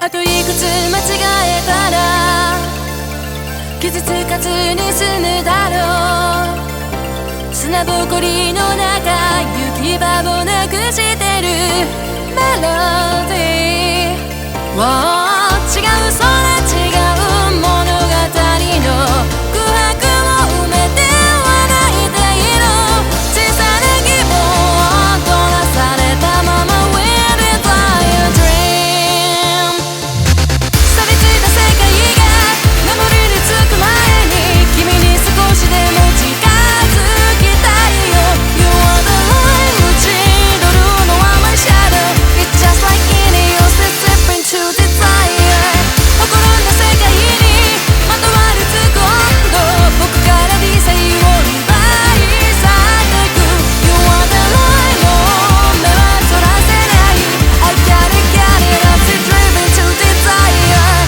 あといくつ間違えたら傷つかずに済むだろう。砂ぼこりの中行き場をなくしてるメロディー、違うそれ違う物語の空白を埋めては泣いている。小さな希望を取らされたまま Where did I dream。 錆びついた世界が守りにつく前に君に少しでも近づきたいよ。 You are the light 打ち取るのは my shadow。 It's just like any else that's slipping to desire。 誇るんだ世界にまとわりつく温度、僕から理性を奪い去ってく。 You are the light もう目はそらせない。 I got it up to driven to desire。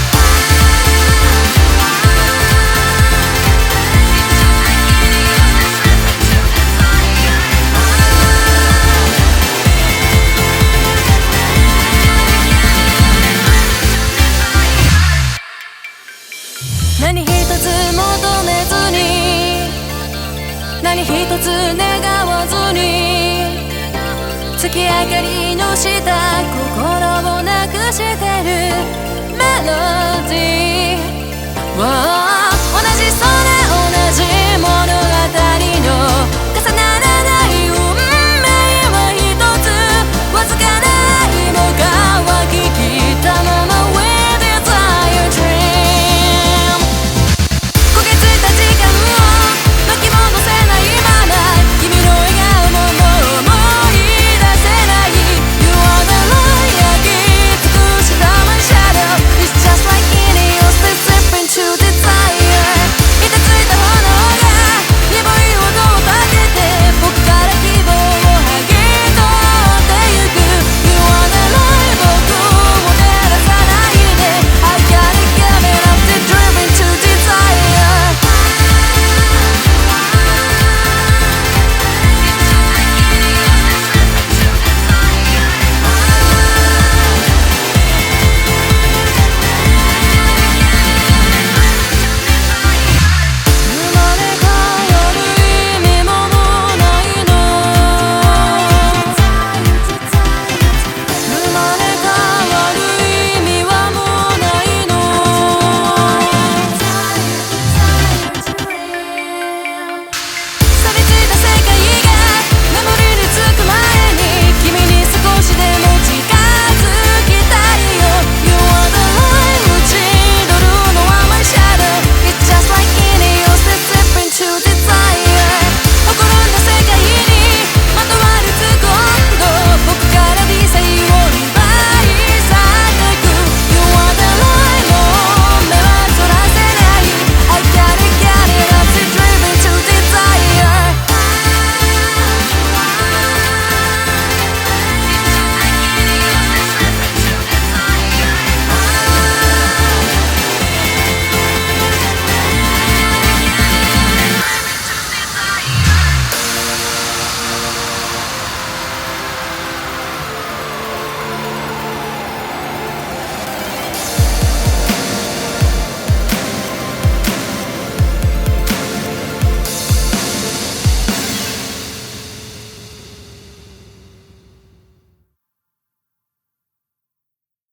何一つ求めずに何一つ願わずに月明かりの下